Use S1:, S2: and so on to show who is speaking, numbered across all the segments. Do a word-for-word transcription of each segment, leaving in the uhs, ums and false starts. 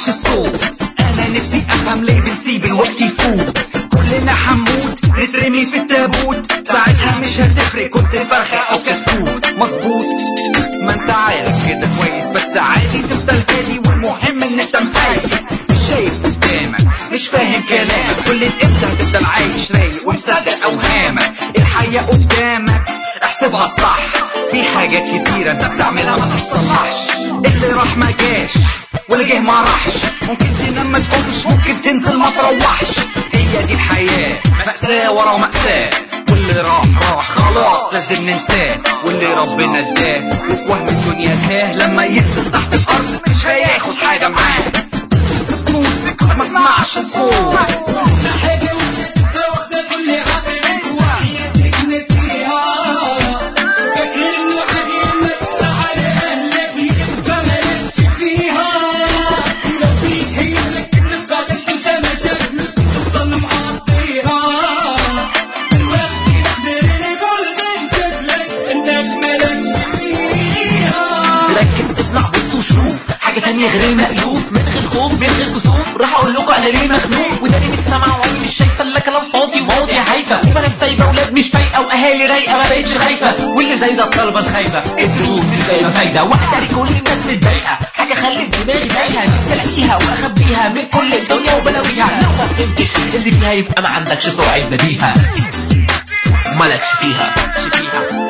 S1: بسمعش الصوت. انا نفسي افهم ليه بنسيب الوقت يفوت. كلنا حموت نترمي في التابوت، ساعتها مش هتفرق كنت فرخة او كتكوت. مظبوط، ما انت عارف كده كويس، بس عادي تفضل هادي والمهم ان انت مهيس. مش شايف قدامك، مش فاهم كلامك، كل الامتى هتفضل عايش رايق ومصدق اوهامك. الحياة قدامك احسبها صح، في حاجات كتيرة انت بتعملها ما تتصلحش. اللي راح ما جاش واللي جه ما راحش، ممكن تنام ما تقومش، ممكن تنزل ما تروحش. هي دي الحياة، مأساة ورا مأساة، واللي راح راح خلاص لازم ننساه. واللي ربنا اداه وفي وهم الدنيا تاه، لما ينزل تحت الارض مش هياخد حاجة معاه. سكوت ما اسمعش الصوت.
S2: حاجة تانية غير المألوف، من غير خوف من غير كسوف. راح اقول لكم انا ليه مخنوق، وداني مش سامعة وعيني مش شايفة الا كلام فاضي ومواضيع هايفة، وبنات سايبة ولاد مش فايقة واهالي رايقة ما بقتش خايفة، واللي زي ده الطلبة الخايفة الدروس مش جايبة فايدة. وحداري كل الناس متضايقة، حاجة خلت دماغي تايهة، نفسي الاقيها واخبيها من كل الدنيا وبلاويها. لو ما فهمتش اللي فيها يبقى ما عندكش سرعة بديهة، مالكش فيها فيها.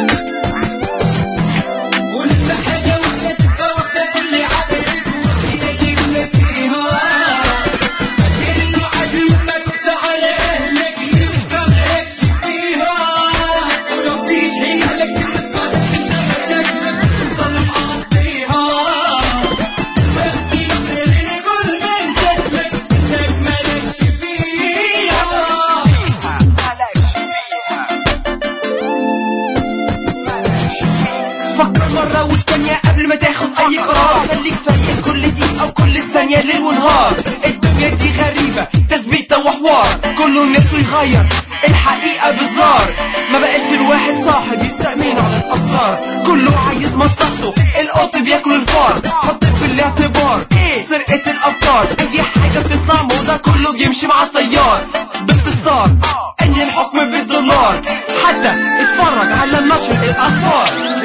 S1: فكر مرة والتانية قبل ما تاخد اي قرار، خليك فايق كل دقيقة وكل ثانية ليل ونهار. الدنيا دي غريبة تثبيتة وحوار، كله نفسه يغير الحقيقة بزرار. ما بقاش الواحد صاحب يستأمن على الاسرار، كله عايز مصلحته، القط بياكل الفار. حط في الاعتبار سرقة الافكار، اي حاجة بتطلع موضة كله بيمشي مع التيار. باختصار ان الحكم بالدولار، حتى اتفرج على نشر الاخبار.